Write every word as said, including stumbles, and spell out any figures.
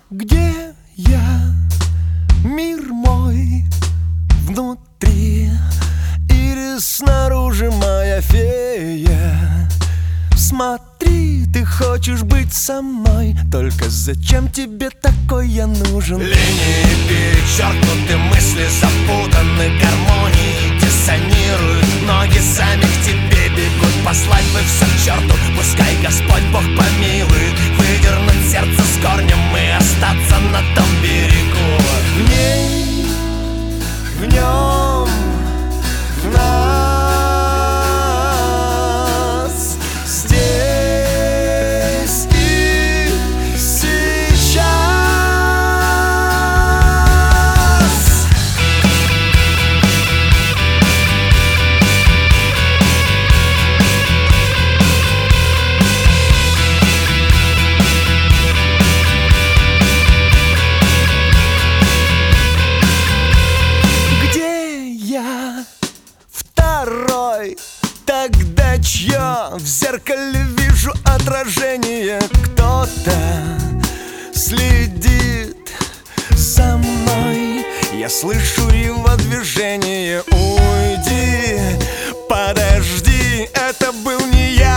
Где я? Мир мой внутри или снаружи моя фея? Смотри, ты хочешь быть со мной, только зачем тебе такой я нужен? Линии перечеркнуты, мысли запутаны, гармонии диссонируют, ноги сами к тебе бегут. Послать бы все к черту, пускай Господь Бог помилует, выдернуть сердце с корнем и остаться на том берегу. В ней, в нем, в нас, здесь и сейчас. Где я? Второй. Тогда чье? В зеркале вижу отражение. Кто-то следит за мной. Я слышу его движение. Уйди, подожди, это был не я.